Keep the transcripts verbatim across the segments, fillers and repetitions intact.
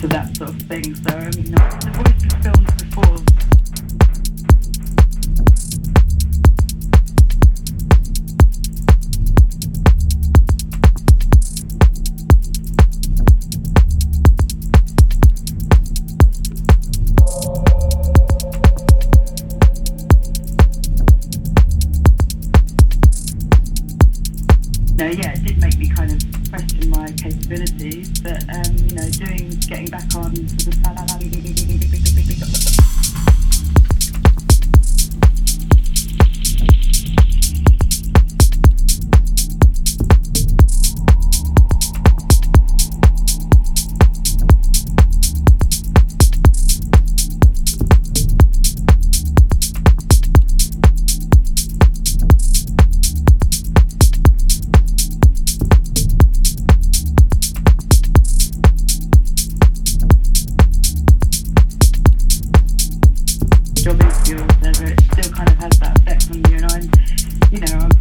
to that sort of thing. So I mean, the voice was filmed before. No, yeah, it did make me kind of question my capabilities, but um, you know, doing, getting back on to the job interview or whatever, it still kind of has that effect on you, and I'm, you know, I'm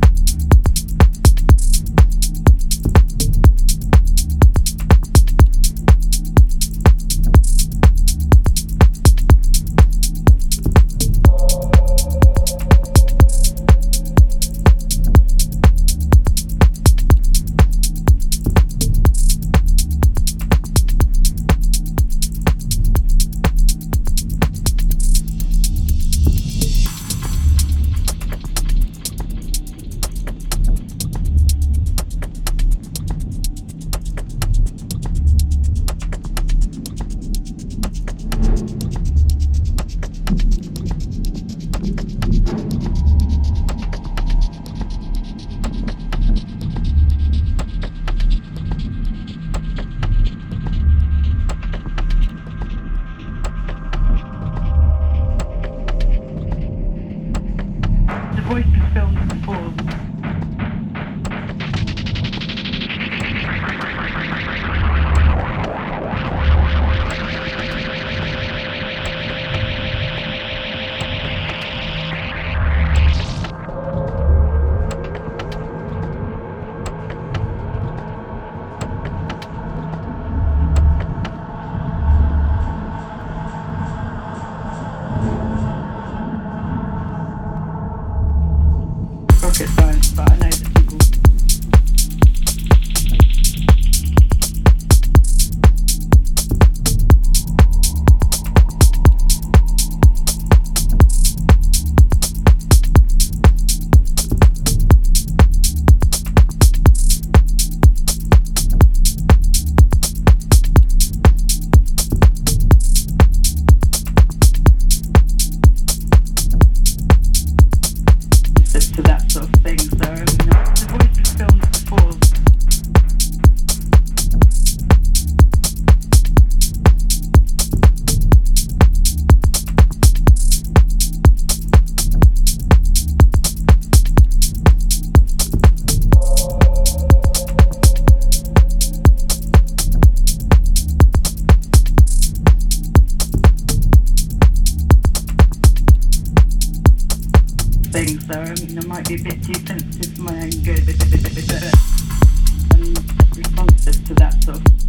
the voice was filmed before. Rocket science, but I know that people to that sort of thing. So I mean, the voice was filmed before. Thing, so I mean, I might be a bit too sensitive for my own good, but um, responsive to that sort of